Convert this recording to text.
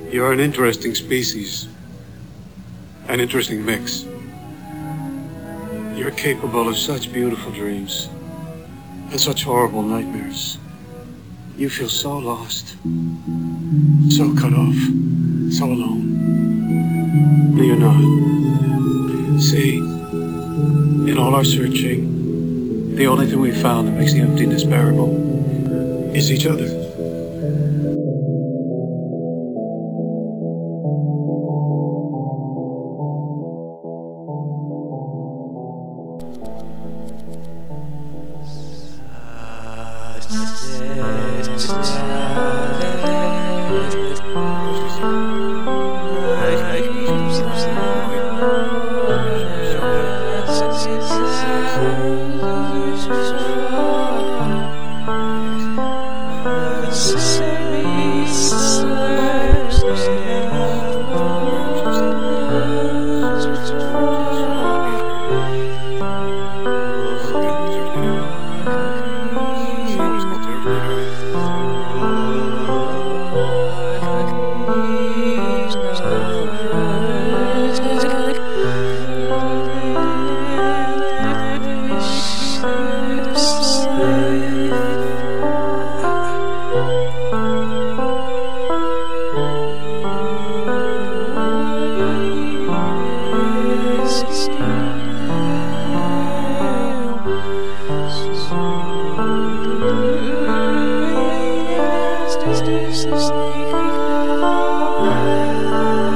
You're an interesting species. An interesting mix. You're capable of such beautiful dreams and such horrible nightmares. You feel so lost, so cut off, so alone. No, you're not. See, in all our searching, the only thing we found that makes the emptiness bearable is each other. Snake.